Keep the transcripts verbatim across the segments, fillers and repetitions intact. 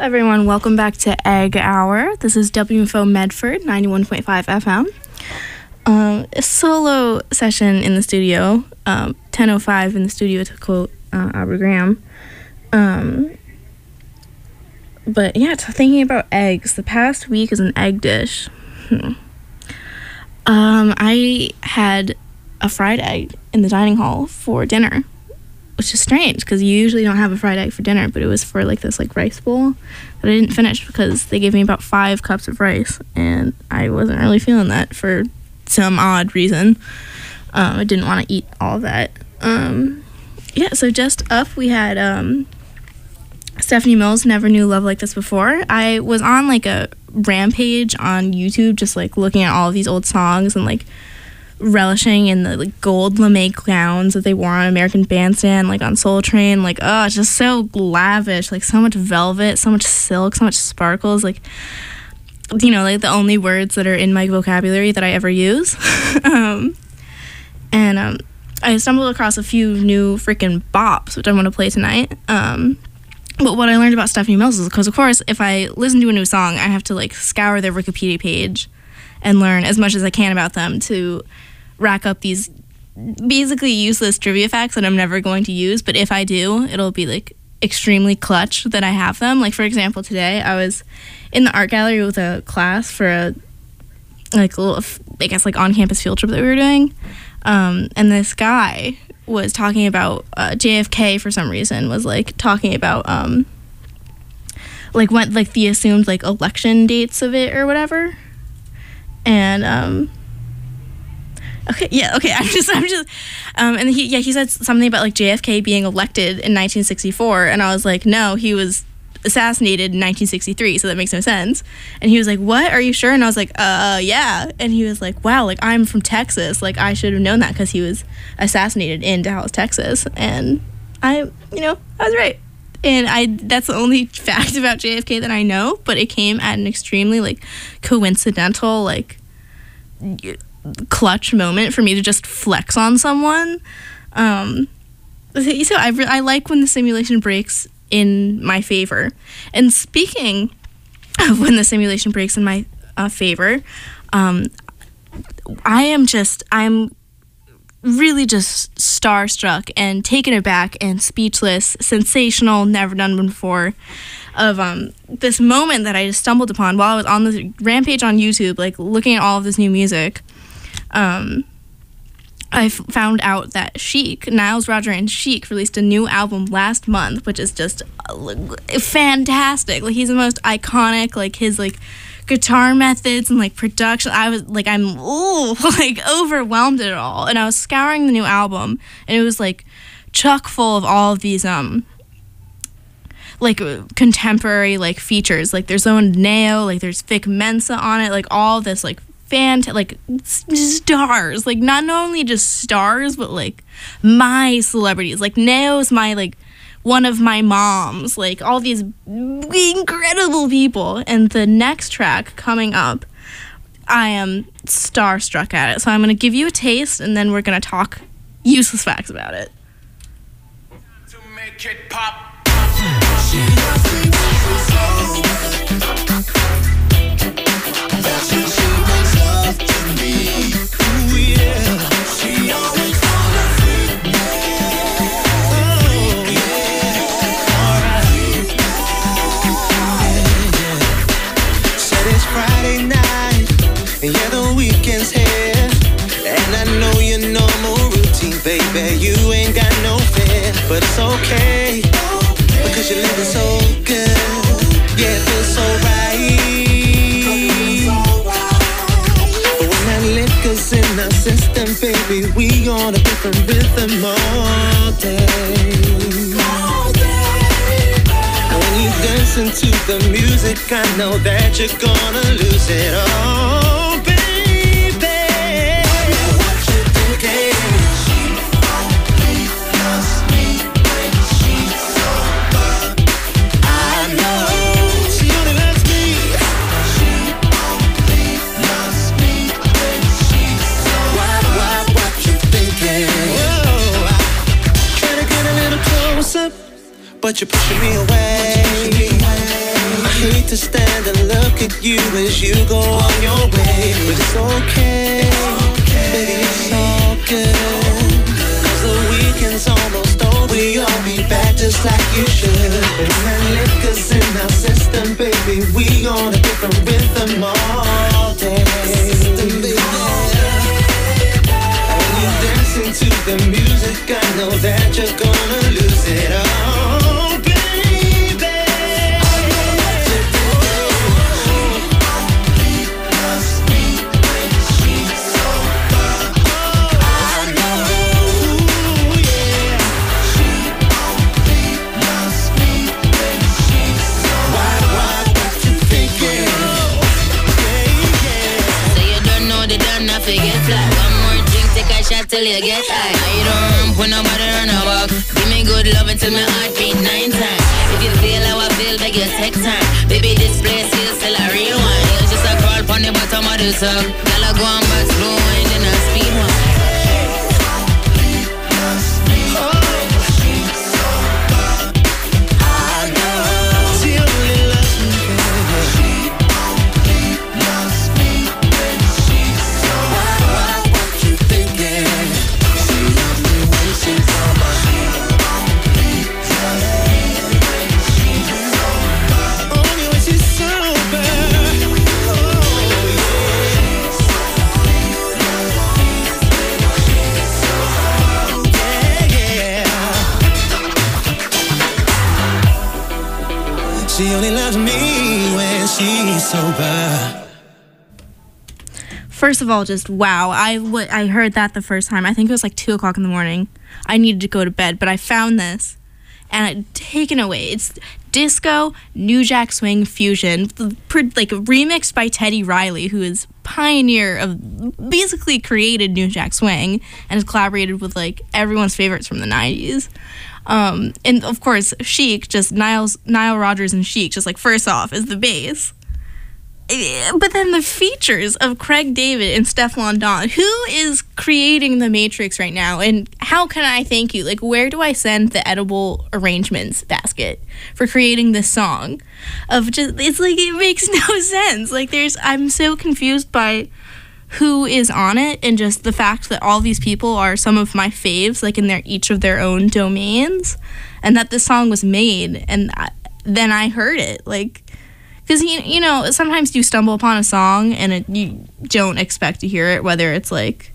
everyone. Welcome back to Egg Hour. This is W F O Medford, ninety-one point five F M. Um, a solo session in the studio, um, ten oh five in the studio to quote uh, Albert Graham. Um, but yeah, t- thinking about eggs, the past week is an egg dish. Hmm. Um, I had a fried egg in the dining hall for dinner, which is strange because you usually don't have a fried egg for dinner, but it was for like this like rice bowl that I didn't finish because they gave me about five cups of rice and I wasn't really feeling that for some odd reason. Um, I didn't want to eat all of that. Um, yeah, so just up we had um, Stephanie Mills, Never Knew Love Like This Before. I was on like a rampage on YouTube just like looking at all of these old songs and like relishing in the like gold lame gowns that they wore on American Bandstand, like on Soul Train. Like, oh, it's just so lavish, like so much velvet, so much silk, so much sparkles, like, you know, like the only words that are in my vocabulary that I ever use. um, and um, I stumbled across a few new freaking bops, which I'm going to play tonight. Um, but what I learned about Stephanie Mills is because, of course, if I listen to a new song, I have to like scour their Wikipedia page and learn as much as I can about them to rack up these basically useless trivia facts that I'm never going to use, but if I do, it'll be like extremely clutch that I have them. Like, for example, today I was in the art gallery with a class for a like a little, I guess, like on-campus field trip that we were doing, um, and this guy was talking about uh, J F K for some reason, was like talking about um, like what like the assumed like election dates of it or whatever. And um okay yeah okay I'm just I'm just um and he yeah he said something about like J F K being elected in nineteen sixty-four, and I was like, no, he was assassinated in nineteen sixty-three, so that makes no sense. And he was like, what, are you sure? And I was like, uh yeah. And he was like, wow, like I'm from Texas, like I should have known that because he was assassinated in Dallas, Texas. And I you know I was right. And I that's the only fact about J F K that I know, but it came at an extremely, like, coincidental, like, clutch moment for me to just flex on someone. Um, so I, re- I like when the simulation breaks in my favor. And speaking of when the simulation breaks in my uh, favor, um, I am just, I'm... really just starstruck and taken aback and speechless, sensational, never done before, of um this moment that I just stumbled upon while I was on the rampage on YouTube, like looking at all of this new music. Um, I f- found out that Chic, Niles Rodger and Chic, released a new album last month, which is just uh, fantastic. Like, he's the most iconic, like his like guitar methods and like production. I was like, I'm ooh, like overwhelmed at it all. And I was scouring the new album, and it was like chock full of all of these um like contemporary like features. Like there's own Neo, like there's Vic Mensa on it, like all this like fant like stars, like not only just stars but like my celebrities. Like Neo's my like one of my moms, like all these incredible people. And the next track coming up, I am starstruck at it. So I'm going to give you a taste, and then we're going to talk useless facts about it. To make it pop. Yeah, the weekend's here, and I know your normal routine, baby. You ain't got no fear, but it's okay, because you're living so good. Yeah, it feels so right. But when that liquor's in our system, baby, we on a different rhythm all day. And when you dancing to the music, I know that you're gonna lose it all. But you're pushing me away. hate to stand and look at you as you go on your way, but it's okay, baby, it's all good. Cause the weekend's almost over, you'll be back just like you should. And that liquor's in our system, baby, we on a different rhythm all day. And you dancing to the music, I know that you're gonna lose it all, baby. Shot till you get high. I don't ramp when nobody run a walk. Give me good love until my heart beat nine times. If you feel how I feel, beg you take time. Baby, this place feels still a real one. It's just a crawl on the bottom of the tub. Girl, I go on back slow and then I speed one. She only loves me when she's sober. First of all, just wow. I, w- I heard that the first time. I think it was like two o'clock in the morning. I needed to go to bed, but I found this and I'd taken away. It's disco, New Jack Swing fusion, like remixed by Teddy Riley, who is pioneer of, basically created New Jack Swing and has collaborated with like everyone's favorites from the nineties. Um, and of course, Chic, just Niles, Nile Rodgers and Chic, just like first off is the bass. But then the features of Craig David and Stefflon Don, who is creating the Matrix right now, and how can I thank you? Like, where do I send the edible arrangements basket for creating this song? Of just, it's like, it makes no sense. Like, there's, I'm so confused by who is on it, and just the fact that all these people are some of my faves, like in their each of their own domains, and that this song was made, and I, then I heard it, like, because you, you know, sometimes you stumble upon a song and it, you don't expect to hear it, whether it's like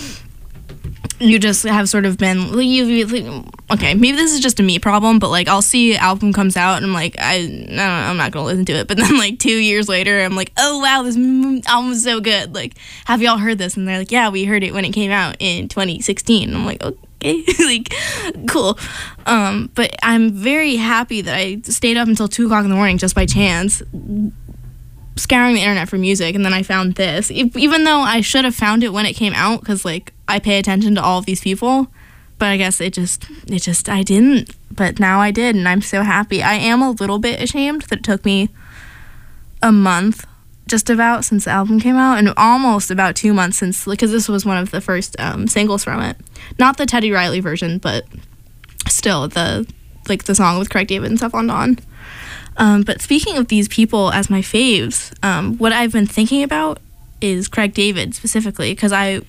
you just have sort of been you, you okay, maybe this is just a me problem, but like I'll see an album comes out and I'm like, I, I don't know, I'm not gonna listen to it, but then like two years later I'm like, oh wow, this album is so good, like, have y'all heard this? And they're like, yeah, we heard it when it came out in twenty sixteen. And I'm like, okay, like, cool. Um but I'm very happy that I stayed up until two o'clock in the morning just by chance scouring the internet for music, and then I found this, even though I should have found it when it came out, because like I pay attention to all of these people, but I guess it just it just I didn't, but now I did, and I'm so happy. I am a little bit ashamed that it took me a month just about since the album came out, and almost about two months since, because this was one of the first um, singles from it, not the Teddy Riley version, but still the like the song with Craig David and Stefflon Don. Um, but speaking of these people as my faves, um, what I've been thinking about is Craig David specifically, because I,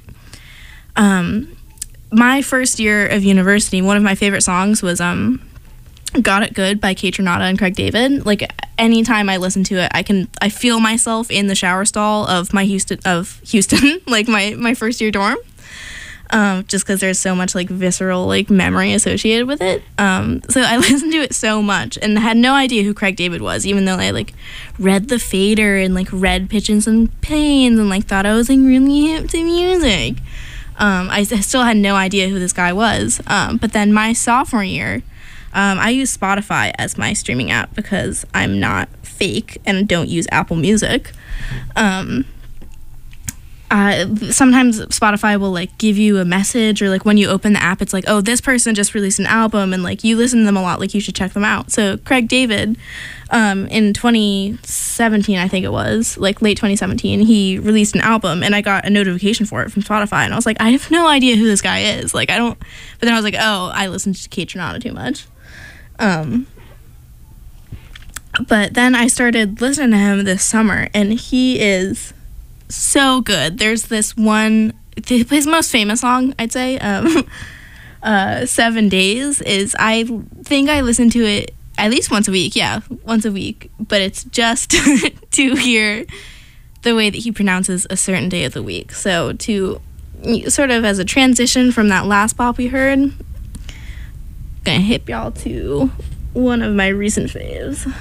um, my first year of university, one of my favorite songs was um, "Got It Good" by Kate Renata and Craig David. Like, anytime I listen to it, I can I feel myself in the shower stall of my Houston of Houston, like my my first year dorm. Um, just because there's so much like visceral like memory associated with it. Um, so I listened to it so much and had no idea who Craig David was, even though I like read the fader and like read Pigeons and Pains and like thought I was like really hip to music. Um, I still had no idea who this guy was. Um, but then my sophomore year, um, I used Spotify as my streaming app because I'm not fake and don't use Apple Music. Um, Uh, sometimes Spotify will like give you a message, or like when you open the app it's like, oh, this person just released an album and like you listen to them a lot, like you should check them out. So Craig David, um, in twenty seventeen, I think it was, like late twenty seventeen, he released an album and I got a notification for it from Spotify, and I was like, I have no idea who this guy is, like I don't, but then I was like, oh, I listened to Kate Renata too much. Um, But then I started listening to him this summer, and he is so good. There's this one, his most famous song, I'd say, um, uh, Seven Days, is, I think I listen to it at least once a week. Yeah, once a week. But it's just to hear the way that he pronounces a certain day of the week. So to sort of as a transition from that last bop we heard, I'm gonna hip y'all to one of my recent faves.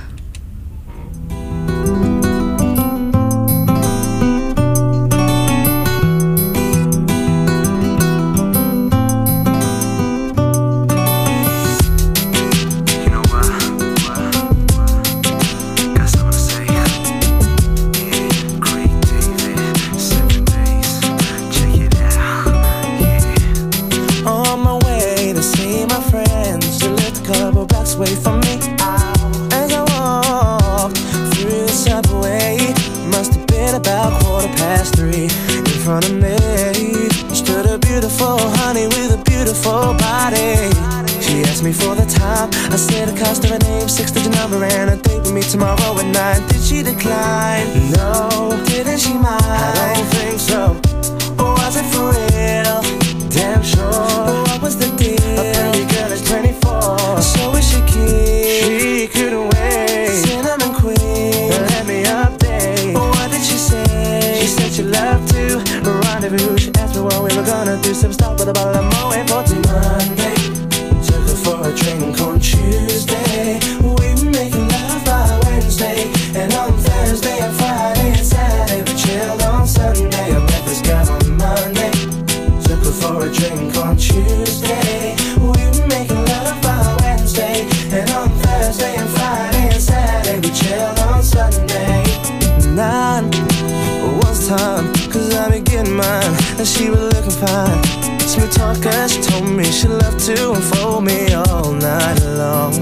Away from me as I walked through the subway. Must have been about quarter past three. In front of me stood a beautiful honey with a beautiful body. She asked me for the time. I said the cost of her name, six-digit number, and a date with me tomorrow at nine. Did she decline? No. Didn't she mind? I don't think so. Or was it for real? Damn sure. What was the deal? A pretty girl is twenty-four, so is she keen? She couldn't wait. Cinnamon queen, let me update. What did she say? She said she loved to rendezvous. She asked me what we were gonna do. Some stop with a bottle of Moet for Monday. Took her for a drink on Tuesday. We were making love by Wednesday, and on Thursday and Friday and Saturday we chilled on Sunday. I met this guy on Monday. Took her for a drink on Tuesday. We were making love by Wednesday, and on Thursday and Friday and Saturday we chilled on Sunday. Nine was time, cause I been getting mine, and she was looking fine. Smooth talker, she told me she loved to unfold me all night long.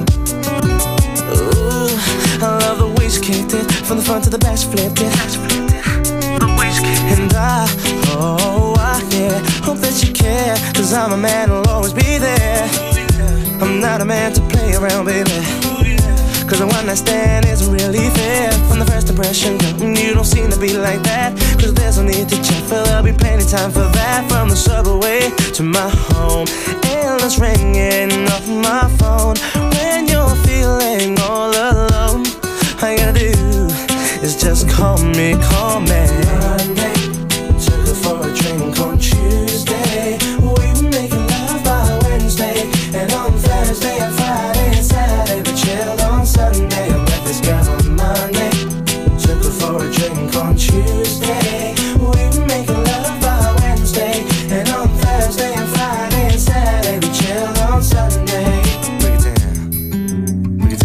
Ooh, I love the way she kicked it, from the front to the back she flipped it. The way she kicked it. And I, oh I, yeah, hope that you care, cause I'm a man who'll always be there. I'm not a man to play around, baby, cause the one night stand isn't really fair. From the first impression, girl, you don't seem to be like that. Cause there's no need to check, for there'll be plenty time for that. From the subway to my home, endless ringing off my phone. When you're feeling all alone, all you gotta do is just call me, call me. Monday, took her for a drink on Tuesday. We were making love by Wednesday, and on Thursday and Friday and Saturday we chilled on Sunday. I met this girl on Monday. Took her for a drink on Tuesday. We were making love by Wednesday, and on Thursday and Friday and Saturday we chilled on Sunday. Break it down, break it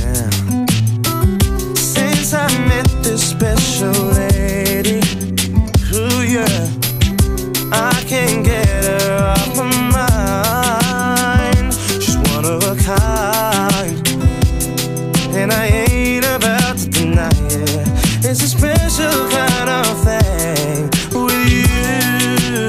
down. Since I met this special lady, ooh yeah, I can't get her off my mind. She's one of a kind, and I ain't about to deny it. It's a special kind of thing with you.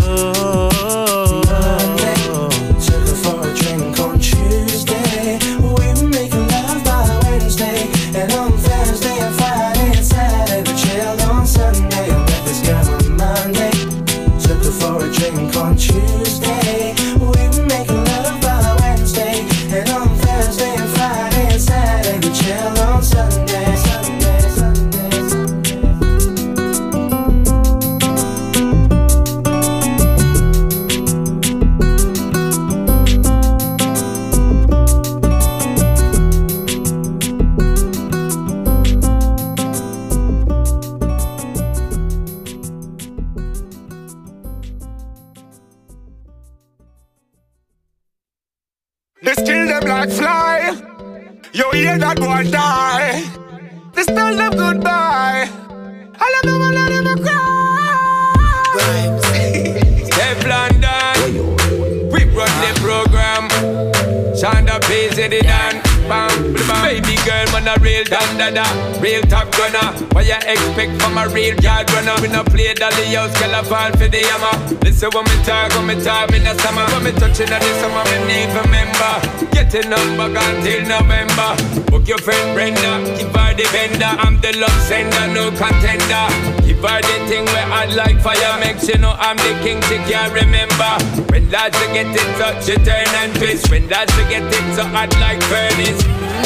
Monday, took her for a drink on Tuesday. We were making love by Wednesday, and on Thursday and Friday and Saturday we chilled on Sunday. I met this girl on Monday. Took her for a drink on Tuesday. We were making love by Wednesday, and on Thursday and Friday and Saturday we chilled on Sunday. Sunday, Sunday, Sunday. They still them like fly. Yo, hear that boy die. They still them goodbye. I love them, I love them, I cry. Teflon done. We run the program. Shonda P Z the done. Bam. Baby girl, man a real dandada, real top gunner. What you expect from a real yard runner? We no play dolly house, girl a fall for the hammer. Listen when me talk, when me talk in the summer. When me touching on the summer, me need remember. Getting number until November. Book your friend Brenda, give her the vendor. I'm the love sender, no contender. Give her the thing where I like fire. Make sure know I'm the king, she can't remember. When lads to get it touch, she turn and twist. When lads to get it so hot like furnace.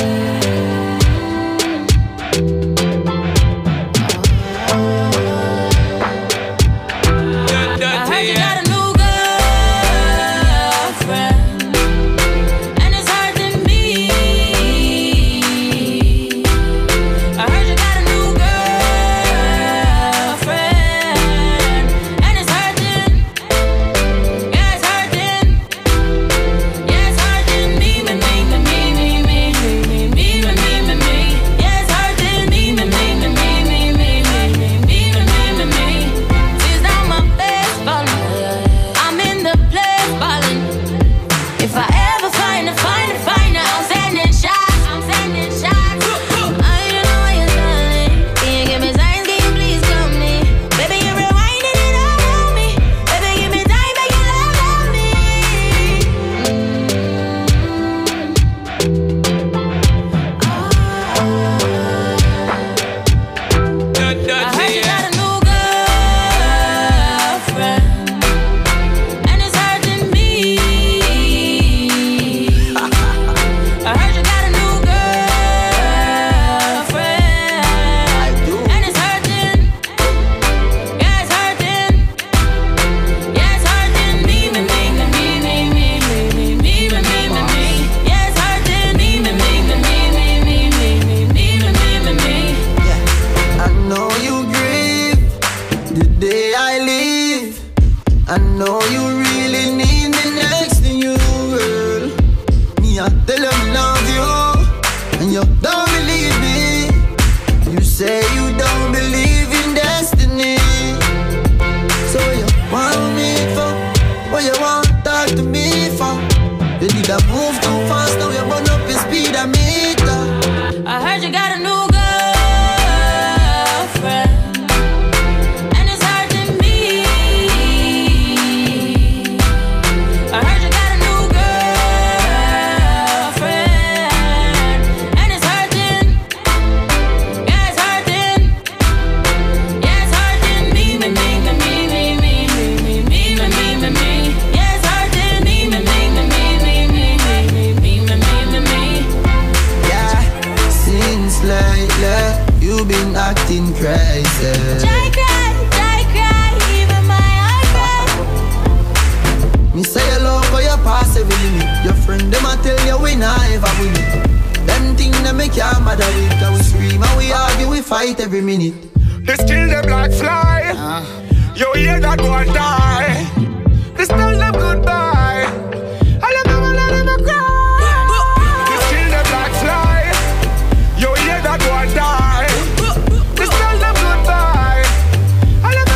Every minute they still them like fly. uh. You hear that boy die. They still them goodbye. I love them, I let them cry. They still them like fly. You hear that boy die. They still them goodbye. I love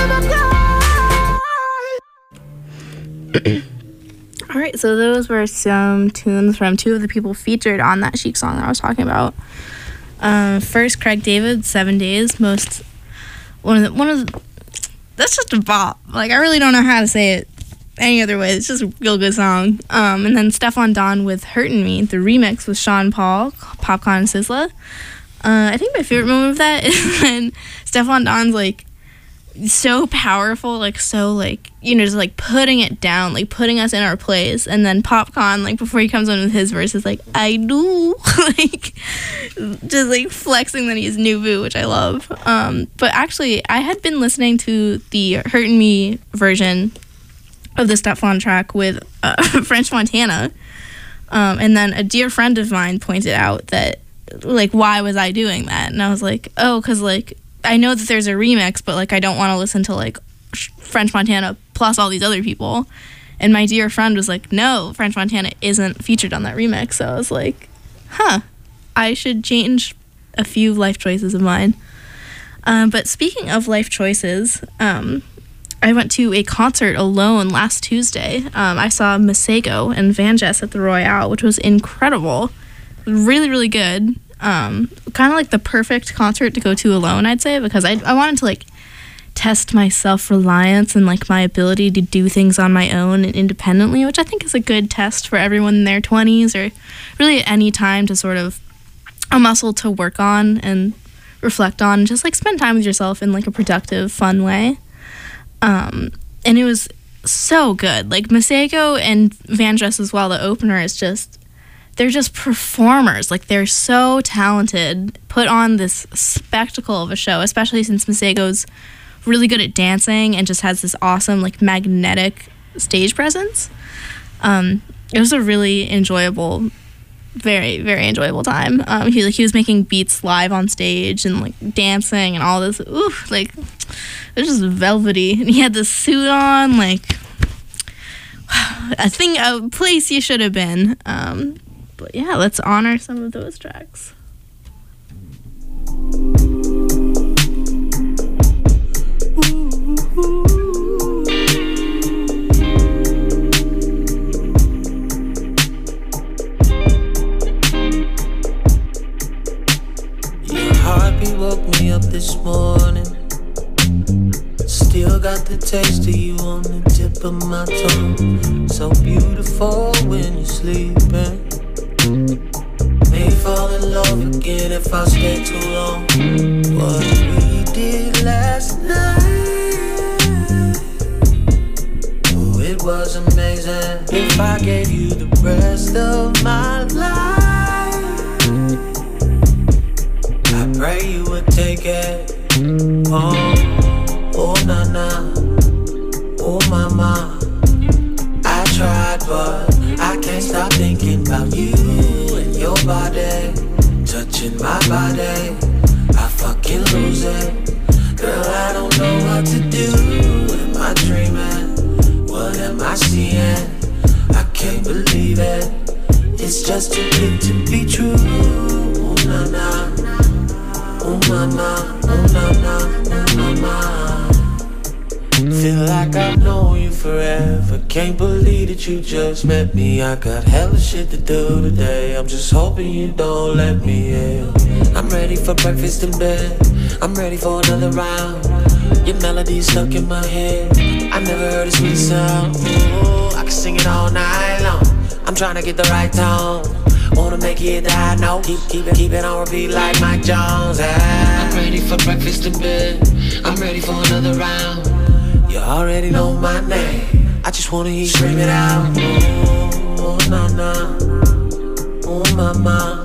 them, I let them cry. Alright, so those were some tunes from two of the people featured on that Chic song that I was talking about. Uh, first, Craig David, Seven Days, most one of the one of the, that's just a bop. Like, I really don't know how to say it any other way. It's just a real good song. Um, and then Stefflon Don with "Hurtin' Me," the remix with Sean Paul, Popcaan, and S Z A. Uh, I think my favorite moment of that is when Stefflon Don's like so powerful, like so like, you know, just like putting it down, like putting us in our place, and then Popcaan, like before he comes in with his verse, is like, I do, like just like flexing that he's Nubu, which I love. Um, but actually, I had been listening to the "Hurtin' Me" version of the Stefflon track with uh, French Montana, um, and then a dear friend of mine pointed out that, like, why was I doing that? And I was like, oh, because like I know that there's a remix, but like I don't want to listen to like French Montana plus all these other people. And my dear friend was like, no, French Montana isn't featured on that remix. So I was like, huh, I should change a few life choices of mine. Um, but speaking of life choices, um, I went to a concert alone last Tuesday. Um, I saw Masego and Van Jess at the Royale, which was incredible. It really, really good. Um, kind of like the perfect concert to go to alone, I'd say, because I, I wanted to like test my self-reliance and like my ability to do things on my own and independently, which I think is a good test for everyone in their twenties or really at any time to sort of a muscle to work on and reflect on, and just like spend time with yourself in like a productive, fun way. Um, and it was so good. Like Masego and Vandress as well, the opener is just, they're just performers. Like they're so talented, put on this spectacle of a show, especially since Masego's really good at dancing and just has this awesome like magnetic stage presence. Um, it was a really enjoyable, very, very enjoyable time. Um, he like he was making beats live on stage and like dancing and all this. Ooh, like it was just velvety. And he had this suit on, like a thing, a place you should have been. Um, but yeah, let's honor some of those tracks. Woke me up this morning, still got the taste of you on the tip of my tongue. So beautiful when you're sleeping. May fall in love again if I stay too long. What we did last night, oh, it was amazing. If I gave you the rest of my life, I pray you would take it. Oh, oh na na, oh mama. I tried but I can't stop thinking about you and your body, touching my body. I fucking lose it. Girl, I don't know what to do. Am I dreaming? What am I seeing? I can't believe it. It's just too good to be true. Oh na na, oh mama, oh na na, oh mama. Feel like I've known you forever. Can't believe that you just met me. I got hella shit to do today. I'm just hoping you don't let me in. I'm ready for breakfast in bed. I'm ready for another round. Your melody's stuck in my head. I never heard a sweet sound. Ooh, I can sing it all night long. I'm trying to get the right tone. Wanna make it that high note. Keep, keep it, keep it on repeat like Mike Jones. Ah. I'm ready for breakfast in bed. I'm ready for another round. You already know my name. I just wanna hear you scream it out. Oh, oh, na, na. Oh, mama.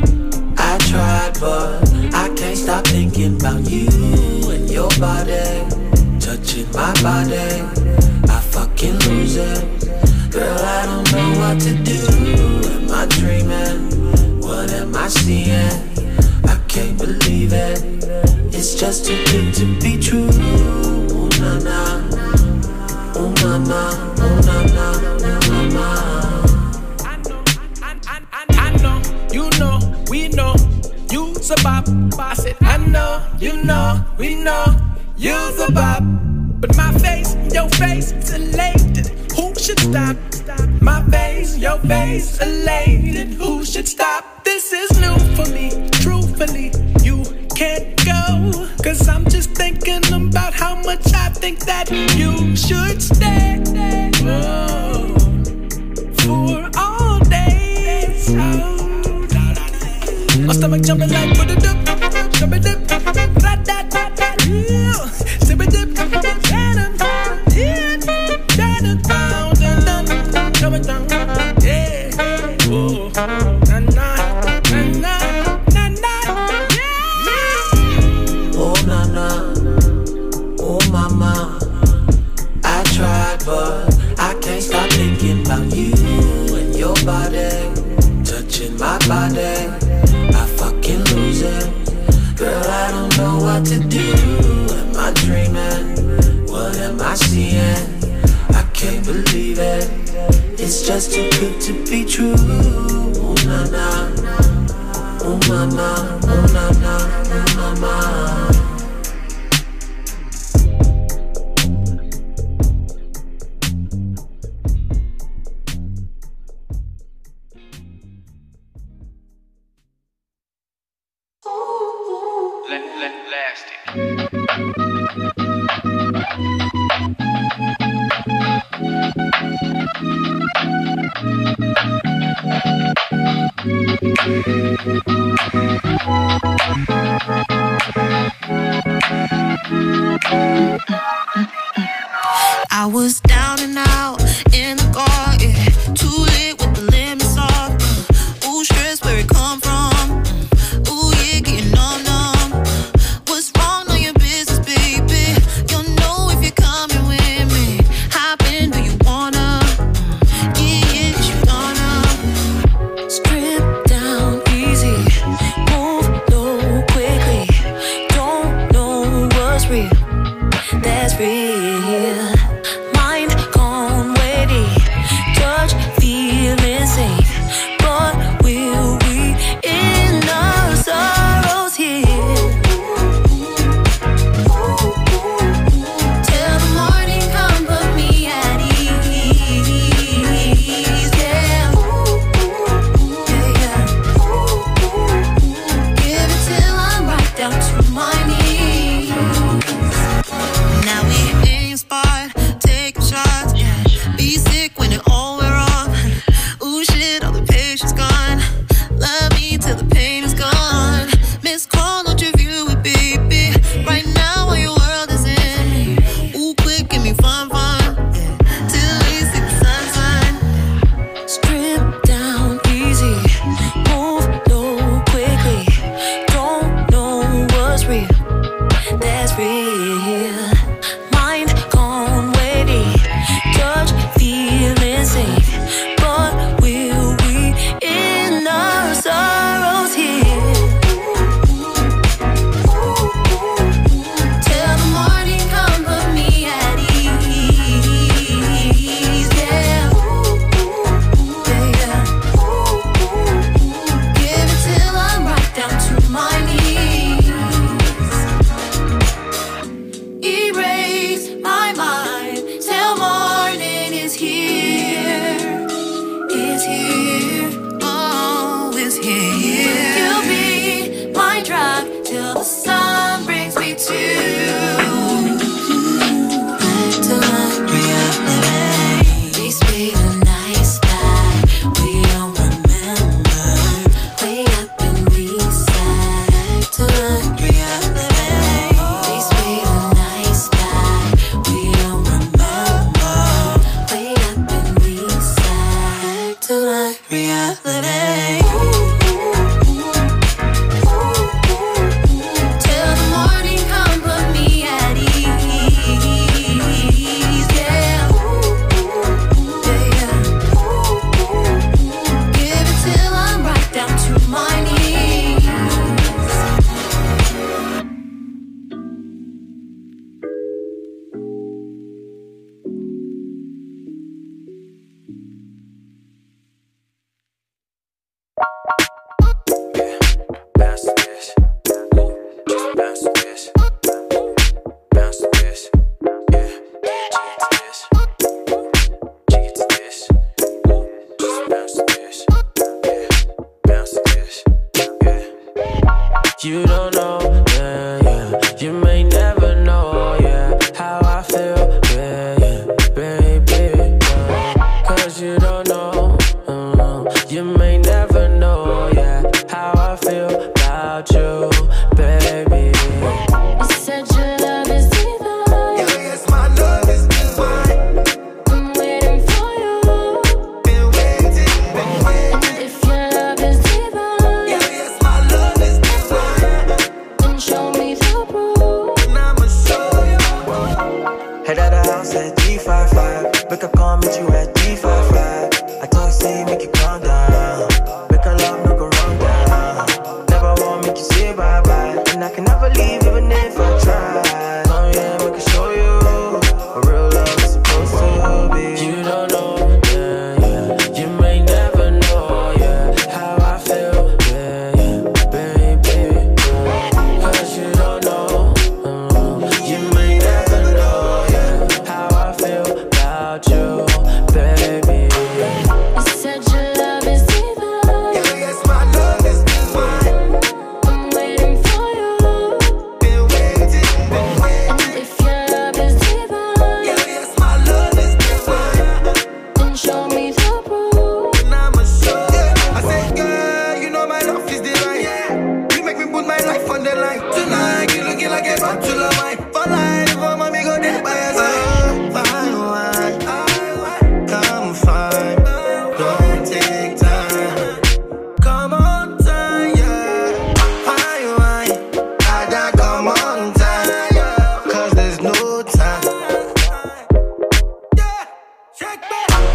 I tried, but I can't stop thinking about you and your body, touching my body. I fucking lose it. Girl, I don't know what to do. Am I dreaming? What am I seeing? I can't believe it. It's just too good to be true. Oh, na, na. Oh, mama. Oh, na, na. Oh, mama. I know, I, I, I, I know, you know, we know, you's a bop. I said, I know, you know, we know, you's a bop. But my face, your face, is elated. Who should stop? My face, your face, elated. Who should stop? This is new for me, truthfully. You can't go, cause I'm just thinking about how much I think that you should stay. Oh, for all days. Oh, my stomach jumping like ba-da-dip, ba-da-dip, ra-da-da-da, yeah. Sip-a-dip, da-da, yeah, da-da, da-da, coming down, yeah. Oh, na-na, na-na, na-na, yeah. Oh, na, na. Oh, mama. I tried, but I can't stop thinking about you and your body, touching my body. I fucking lose it. Girl, I don't know what to do. Am I dreaming? What am I seeing? I can't believe it. It's just too good to be true. Oh, na, na. Oh, mama. Oh, na, na. Oh, mama. I was down and out in the car, yeah. Too late with the limits off. Uh, ooh, stress where it come from. Uh, ooh, yeah, getting numb, numb. Uh, what's wrong? Know your business, baby. You'll know if you're coming with me. Hop in, do you wanna? Uh, yeah, yeah, you gonna strip down easy, move low quickly. Don't know what's real. That's real. Mind gone wavy, touch feeling safe. But will we in our sorrows here? Till the morning come, put me at ease. Yeah, yeah, yeah. Give it till I'm right down to my knees. Now we ain't spot, taking shots, yeah. Be sick when it all wear off. Ooh shit, all the patience gone. Love me till the pain is gone. Miss call, don't you view it, baby. Right now, while your world is in me. Ooh, quick, give me fun, fun, yeah. Till we see the sunshine. Strip down easy, move low quickly. Don't know what's real. That's real. Mind gone wavy, touch feeling safe. But will we in our sorrows here? Till the morning come, put me at ease. Yeah, yeah, yeah. Give it till I'm right down to my knees. Erase my mind till morning is here, is here, oh, is here. You'll be my drug till the sun brings me to. To my reality. We speak a nice lie. We don't remember. Way up and reset. To my reality. We speak a nice lie. We don't remember. Way up and reset. To my reality. Till the morning come, put me at ease. Yeah, yeah, yeah. Give it till I'm right down to my knees. Bounce to this, just bounce to this, bounce to this, yeah. Jiggy to this, just bounce to this, yeah. Bounce to this, yeah. You don't know, yeah, yeah. You may never know, yeah, how I feel, yeah, yeah, baby, yeah. Cause you don't know, uh, you may never know, yeah, how I feel about you, baby. You said your love is divine. Yeah, yes, my love is divine. I'm waiting for you. Been waiting, been waiting. And if your love is divine, Yeah, yes, my love is divine. then show me the proof. And I'ma show you. Head out the house at G fifty-five. Wake up, call, meet you at G fifty-five. I talk, say, make you calm down. Make a love, no go wrong down. Never want make you say bye bye. And I can never leave even if I try. Oh yeah, we can show you what real love is supposed to be. You don't know, yeah, yeah. You may never know, yeah, how I feel, yeah, yeah, baby, yeah. Cause you don't know, uh, you may never know, yeah, how I feel about you, baby. You said your love is divine. Yeah, yes, my love is divine. I'm waiting for you. Been waiting, been waiting. And if your love is divine, Yeah, yes, my love is divine. then show me the proof.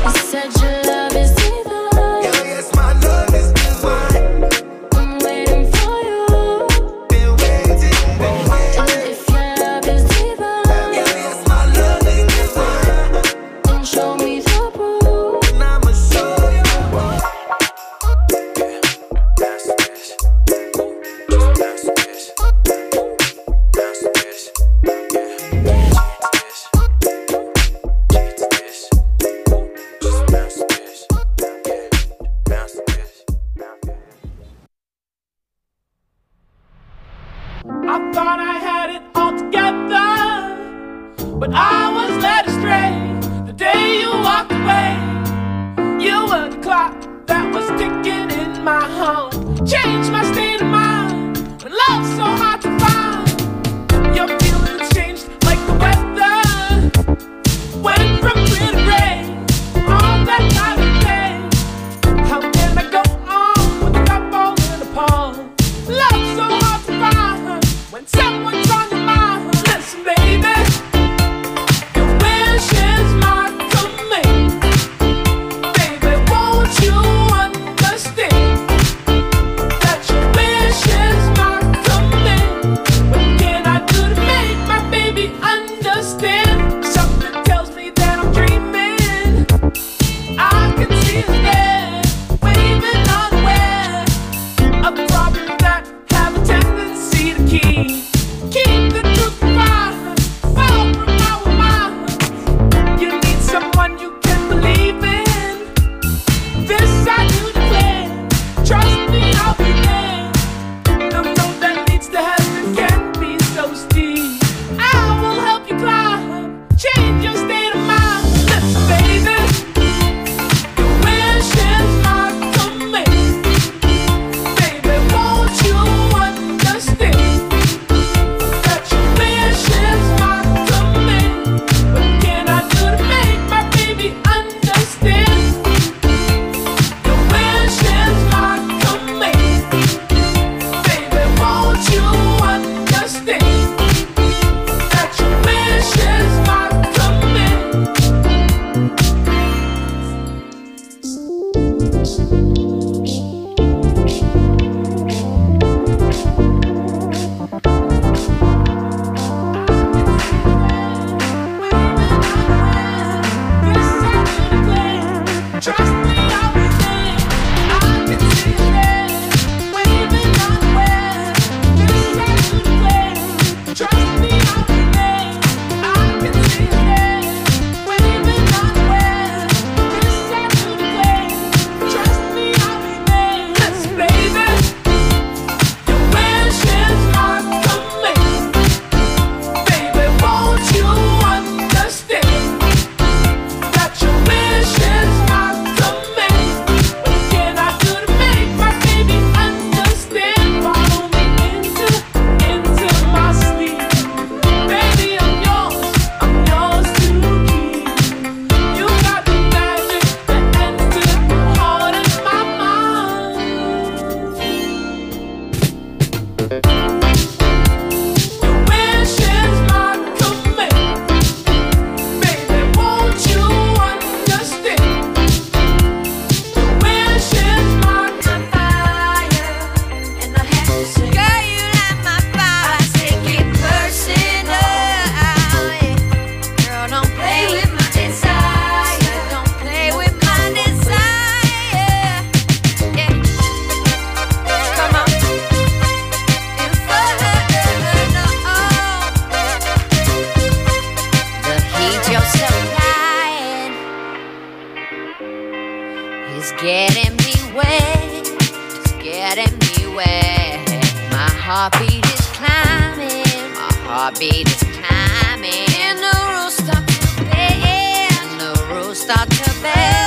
getting me wet, it's getting me wet. My heartbeat is climbing, my heartbeat is climbing. And the rules start to bend, and the rules start to bend.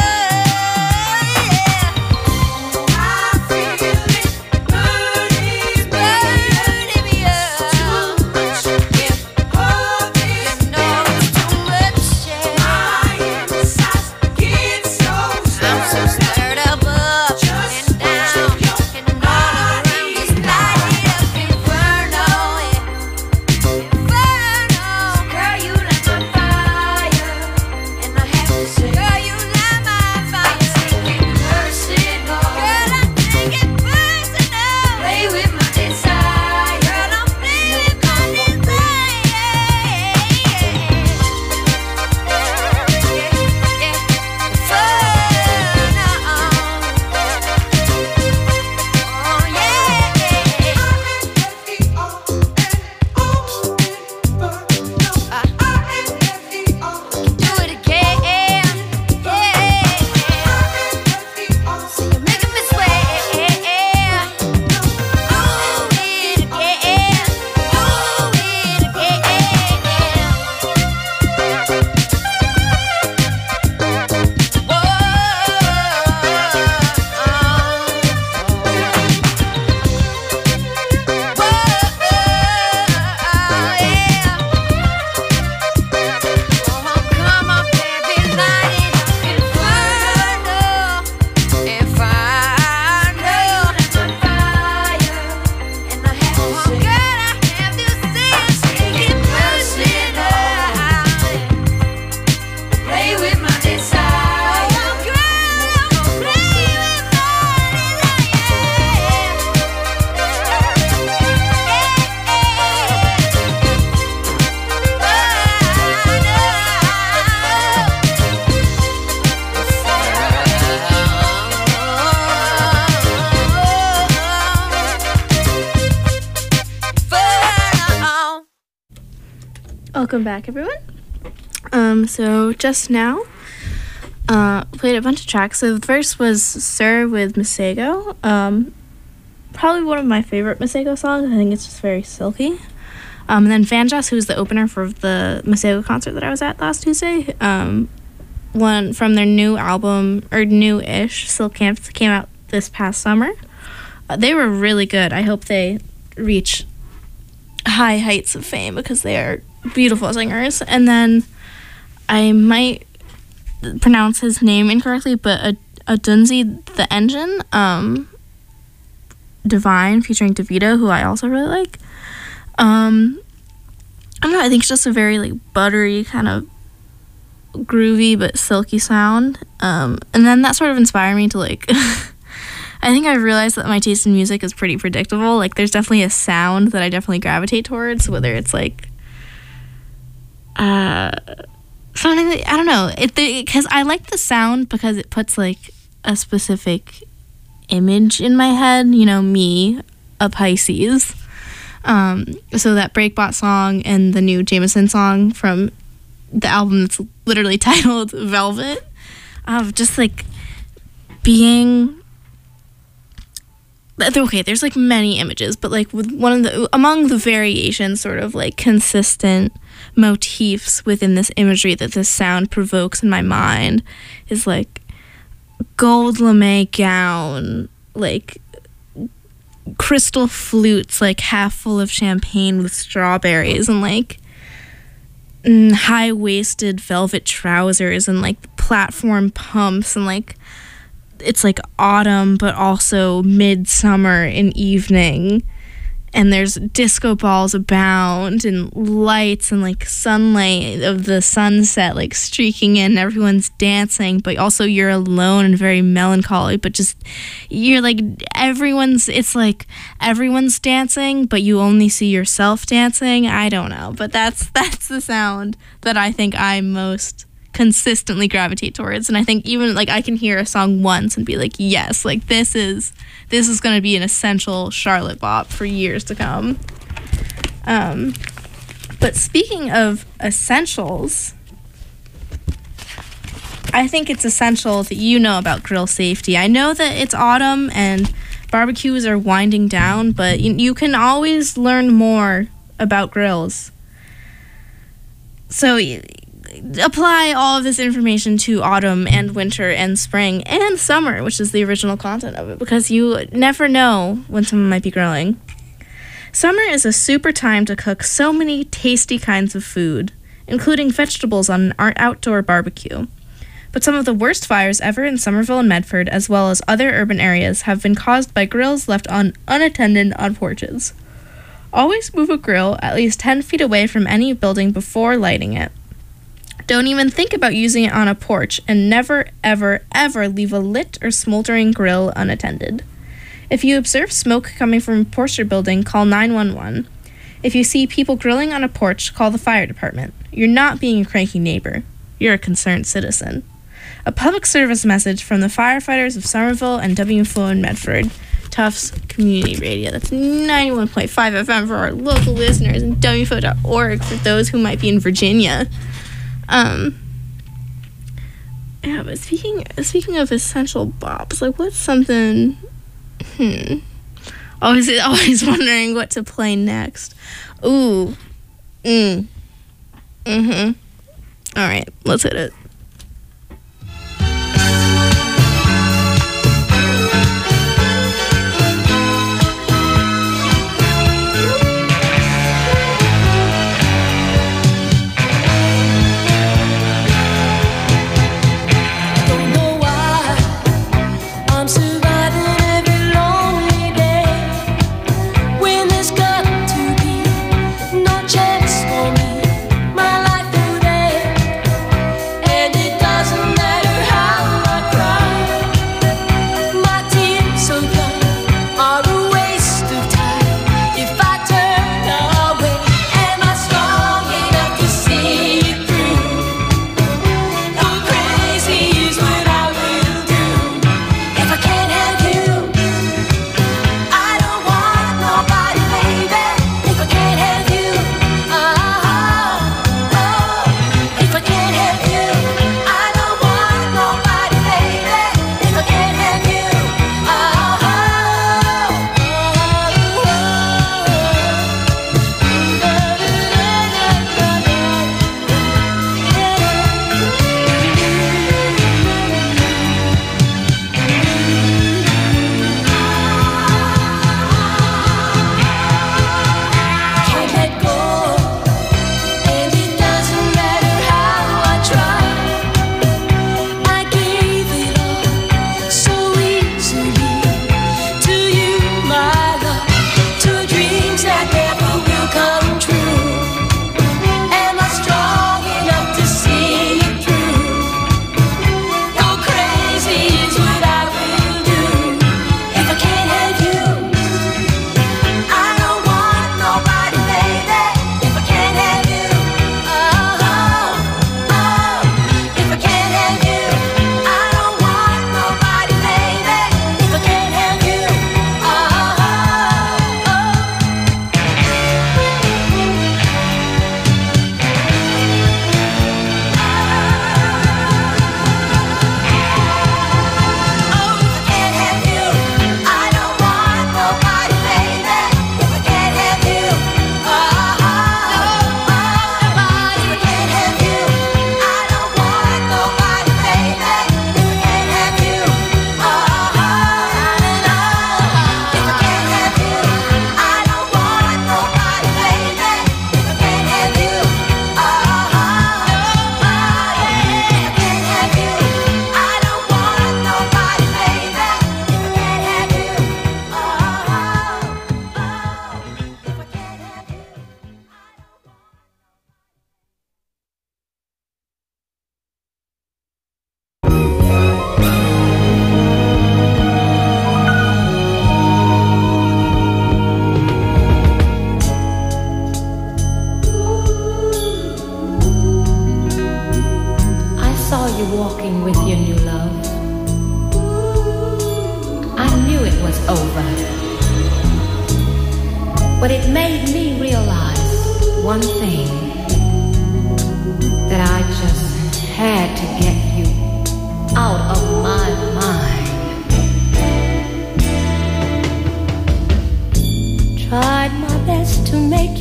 Girl, you light Welcome back, everyone. Um, so just now, uh, played a bunch of tracks. So the first was Sir with Masego. Um, probably one of my favorite Masego songs. I think it's just very silky. Um, and then Vanjas, who's the opener for the Masego concert that I was at last Tuesday. Um, one from their new album, or new-ish, Silk Camps, came out this past summer. Uh, they were really good. I hope they reach high heights of fame because they are beautiful singers. And then I might pronounce his name incorrectly, but Ad- Adunzi the Engine, um, Divine, featuring DeVito, who I also really like. Um, I don't know, I think it's just a very, like, buttery, kind of groovy but silky sound. Um, and then that sort of inspired me to, like, I think I realized that my taste in music is pretty predictable. Like, there's definitely a sound that I definitely gravitate towards, whether it's, like, uh, something that, I don't know, it because I like the sound because it puts, like, a specific image in my head, you know, me, a Pisces. Um, so that Breakbot song and the new Jameson song from the album that's literally titled Velvet, of just, like, being... Okay, there's, like, many images, but, like, with one of the... Among the variations, sort of, like, consistent motifs within this imagery that this sound provokes in my mind is, like, gold lame gown, like... crystal flutes, like, half full of champagne with strawberries, and, like, high-waisted velvet trousers, and, like, platform pumps, and, like, it's, like, autumn, but also midsummer and evening, and there's disco balls abound, and lights, and, like, sunlight of the sunset, like, streaking in, everyone's dancing, but also you're alone and very melancholy, but just, you're, like, everyone's, it's, like, everyone's dancing, but you only see yourself dancing. I don't know, but that's, that's the sound that I think I most consistently gravitate towards, and I think even, like, I can hear a song once and be like, yes, like, this is this is going to be an essential Charlotte bop for years to come. Um, but speaking of essentials, I think it's essential that you know about grill safety. I know that it's autumn and barbecues are winding down, but you, you can always learn more about grills. So apply all of this information to autumn and winter and spring and summer, which is the original content of it, because you never know when someone might be grilling. Summer is a super time to cook so many tasty kinds of food, including vegetables on an outdoor barbecue. But some of the worst fires ever in Somerville and Medford, as well as other urban areas, have been caused by grills left on unattended on porches. Always move a grill at least ten feet away from any building before lighting it. Don't even think about using it on a porch, and never, ever, ever leave a lit or smoldering grill unattended. If you observe smoke coming from a porch or building, call nine one one. If you see people grilling on a porch, call the fire department. You're not being a cranky neighbor. You're a concerned citizen. A public service message from the firefighters of Somerville and W F O in Medford. Tufts Community Radio. That's ninety-one point five F M for our local listeners, and W F O dot org for those who might be in Virginia. Um, yeah, but speaking speaking of essential bops, like, what's something, hmm, always, always wondering what to play next. Ooh, mm, mm-hmm, all right, let's hit it. Chance for me, my life through there.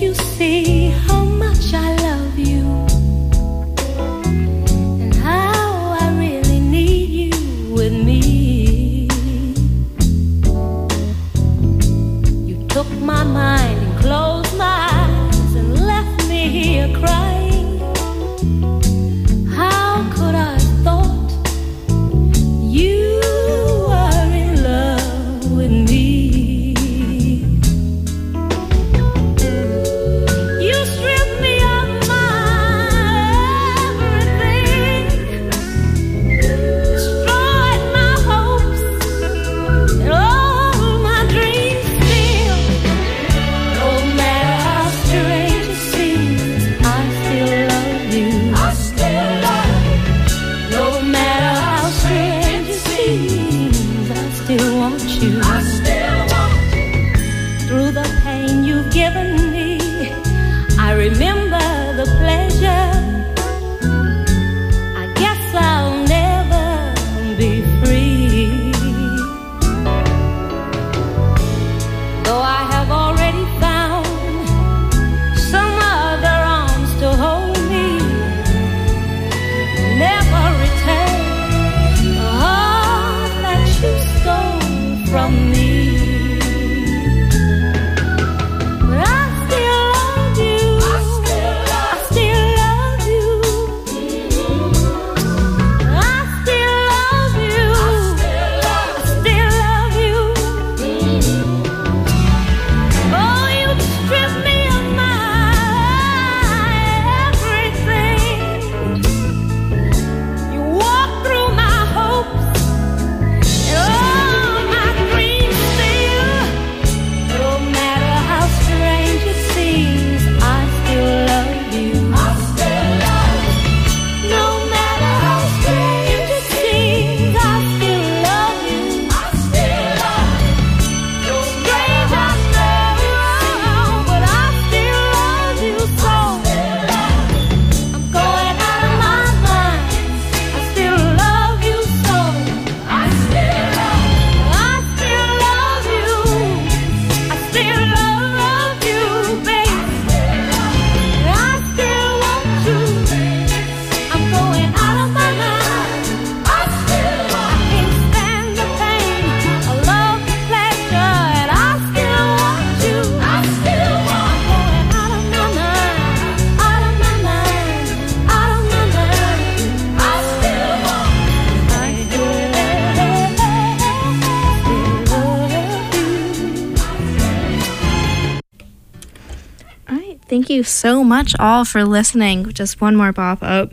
you see how much I love you and how I really need you with me. You took my mind and closed my eyes and left me here crying. How could I have thought you were in love with me? Thank you so much all for listening. Just one more pop up.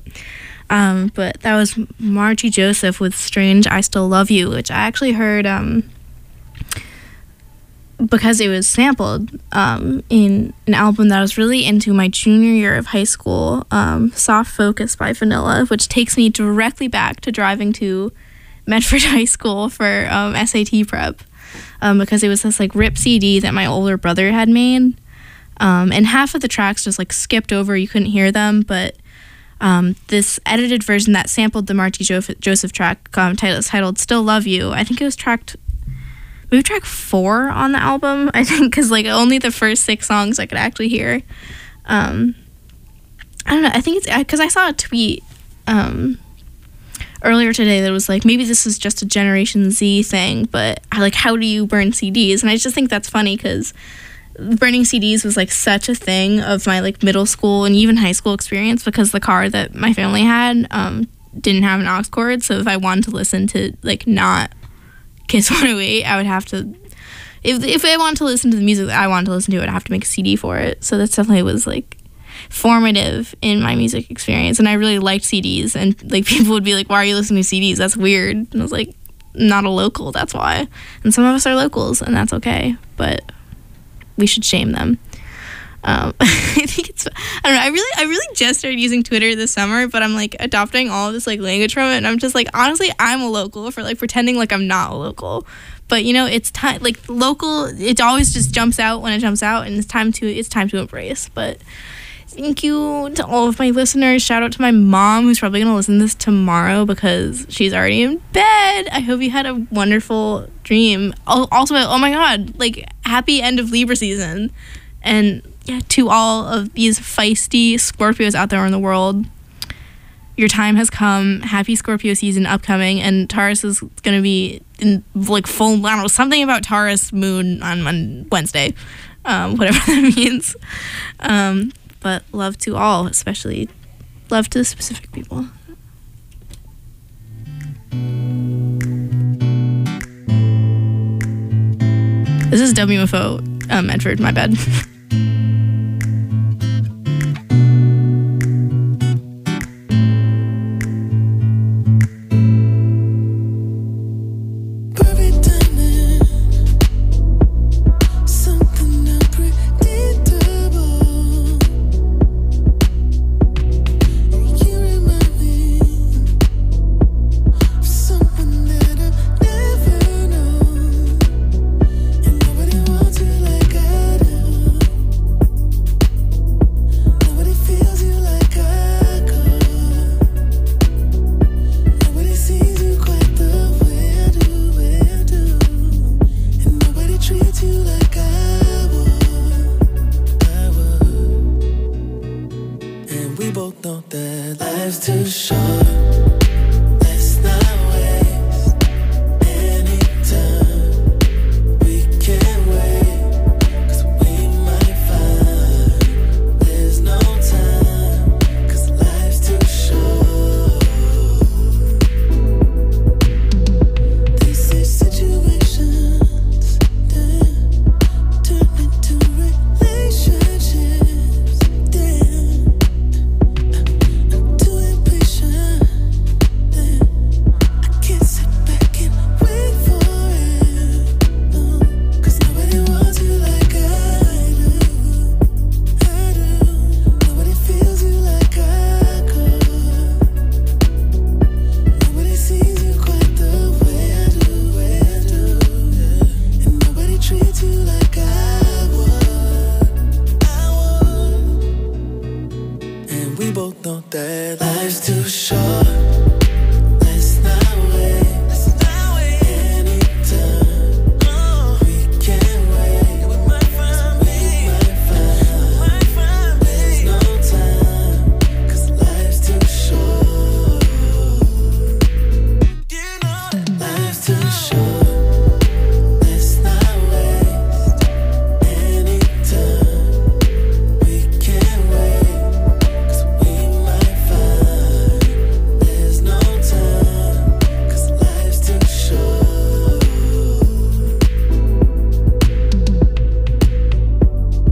Um, but that was Margie Joseph with Strange, I Still Love You, which I actually heard um, because it was sampled um, in an album that I was really into my junior year of high school, um, Soft Focus by Vanilla, which takes me directly back to driving to Medford High School for um, S A T prep um, because it was this like rip C D that my older brother had made. Um, and half of the tracks just like skipped over, you couldn't hear them, but um, this edited version that sampled the Margie jo- Joseph track um, titled, titled Still Love You, I think it was tracked, maybe track four on the album, I think, because like only the first six songs I could actually hear. Um, I don't know, I think it's, because I saw a tweet um, earlier today that was like, maybe this is just a Generation Z thing, but I like, how do you burn C Ds? And I just think that's funny because burning C Ds was like such a thing of my like middle school and even high school experience because the car that my family had um, didn't have an aux cord. So if I wanted to listen to like not Kiss one oh eight, I would have to, if if I wanted to listen to the music that I wanted to listen to, I'd have to make a C D for it. So that definitely was like formative in my music experience. And I really liked C Ds, and like people would be like, why are you listening to C Ds? That's weird. And I was like, not a local, that's why. And some of us are locals, and that's okay. But we should shame them. Um, I think it's, I don't know, I really, I really just started using Twitter this summer, but I'm like adopting all of this like language from it, and I'm just like, honestly, I'm a local for like pretending like I'm not a local. But you know, it's time, like local, it always just jumps out when it jumps out, and it's time to, it's time to embrace. But thank you to all of my listeners. Shout out to my mom, who's probably gonna listen to this tomorrow because she's already in bed. I hope you had a wonderful dream. Also, oh my god, like happy end of Libra season, and yeah, to all of these feisty Scorpios out there in the world, your time has come. Happy Scorpio season upcoming, and Taurus is going to be in like full, I don't know, something about Taurus moon on, on Wednesday, um, whatever that means. Um, but love to all, especially love to specific people. This is W F O um, Medford, my bad.